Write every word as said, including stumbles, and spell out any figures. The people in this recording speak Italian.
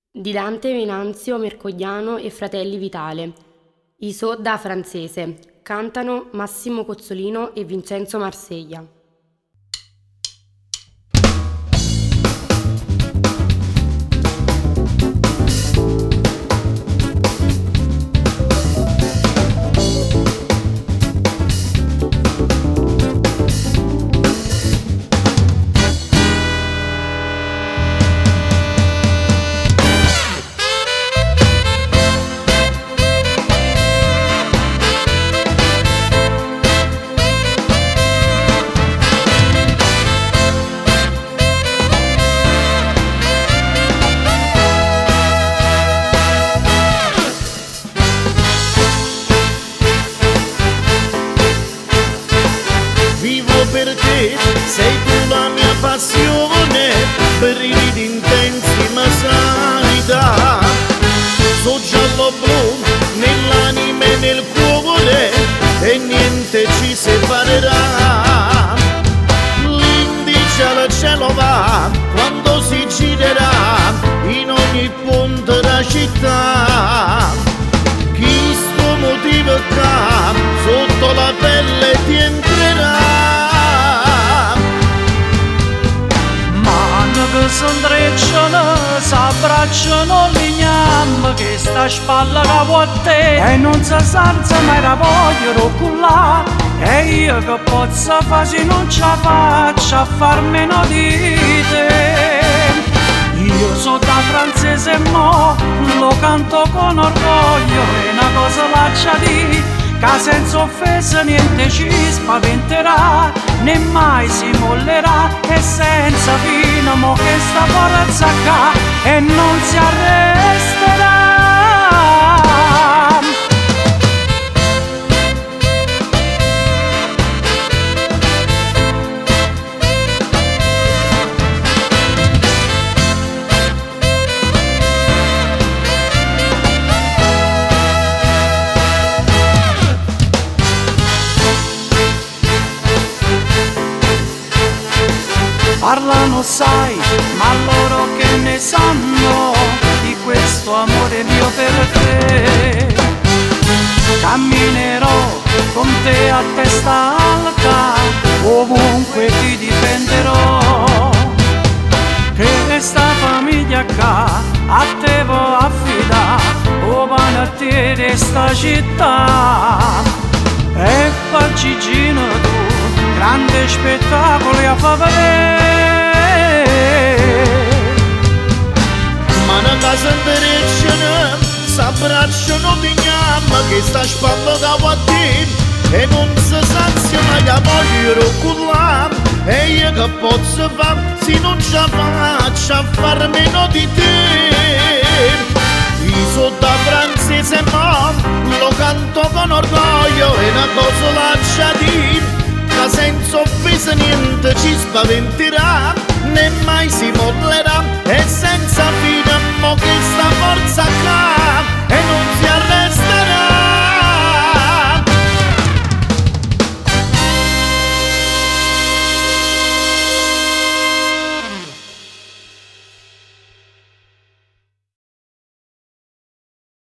Di Dante Venanzio Mercogliano e Fratelli Vitale. Iso da francese. Cantano Massimo Cozzolino e Vincenzo Marseglia. Per te sei tu la mia passione, per i ridi intensi ma sanità. So giallo-blu nell'anima e nel cuore e niente ci separerà. L'indice al cielo va quando si girerà in ogni punto della città. Chi sto motivo qua sotto la pelle ti entrerà. Che s'intrecciano, s'abbracciano l'ignam che sta spalla capo a te e non si salza mai la voglio cullà e io che posso fare se non ce la faccio a far meno di te. Io so da francese mo, lo canto con orgoglio e una cosa lascia di che senza offesa niente ci spaventerà, né mai si mollerà e senza fine mo che sta forza qua e non si arresterà. Parlano sai, ma loro che ne sanno di questo amore mio per te. Camminerò con te a testa alta, ovunque ti difenderò. Che questa famiglia qua a te vuoi affidare, o panettiere sta città. E poi Gigino tu, grande spettacolo a favore. Ma una casa intrecciano, s'abbracciano di gnamma che sta spalla da guardare e non si sazia mai a voglio cullà e io che posso fare se non ce la faccio a far meno di te. Io so da francese ma lo canto con orgoglio e una cosa lascia dire che senza offesa niente ci spaventerà.